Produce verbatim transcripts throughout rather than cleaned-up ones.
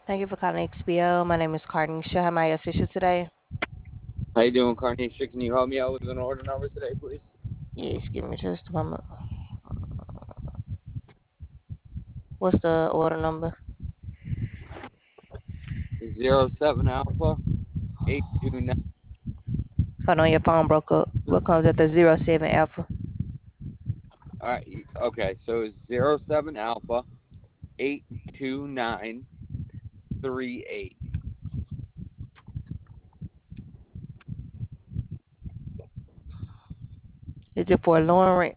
Thank you for calling X B O. My name is Carnisha. How may I assist you today? How you doing, Carnisha? Can you help me out with an order number today, please? Yes, give me just a moment. What's the order number? Zero seven Alpha eight two nine. Hold on, your phone broke up. What comes after zero seven alpha? All right. Okay. So it's zero seven Alpha eight two nine three eight. Is it for Lauren?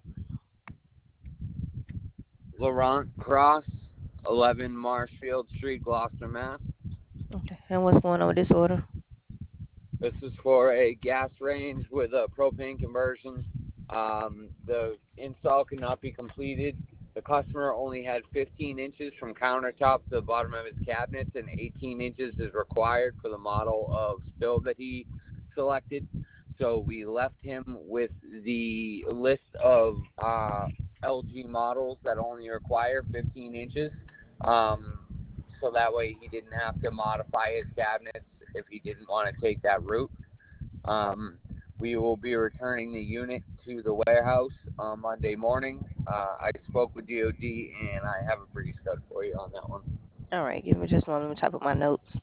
Laurent Cross, eleven Marshfield Street, Gloucester, Mass. Okay. And what's going on with this order? This is for a gas range with a propane conversion. Um, the install could not be completed. The customer only had fifteen inches from countertop to the bottom of his cabinets, and eighteen inches is required for the model of stove that he selected. So we left him with the list of uh, L G models that only require fifteen inches. Um, so that way he didn't have to modify his cabinets if he didn't want to take that route. Um, we will be returning the unit to the warehouse on Monday morning. Uh, I spoke with D O D and I have a pretty stud for you on that one. All right, give me just a moment. Let me type up my notes.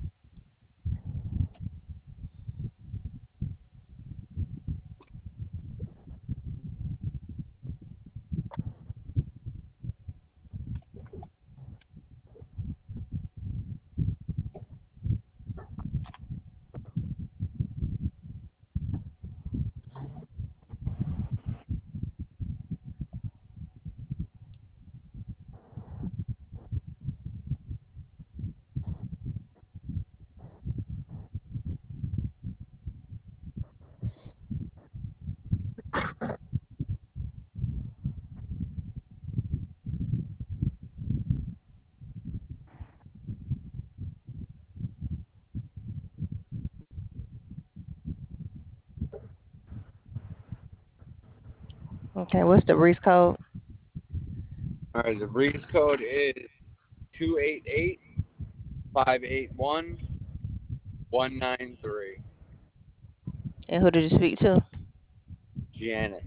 Okay, what's the Reese code? All right, the breeze code is two eight eight five eight one one nine three. And who did you speak to? Janet.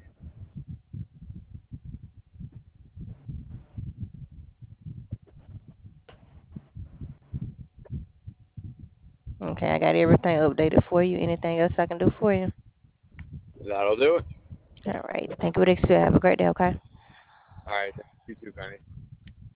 Okay, I got everything updated for you. Anything else I can do for you? That'll do it. All right. Thank you for the experience. Have a great day, okay? All right, you too, Connie.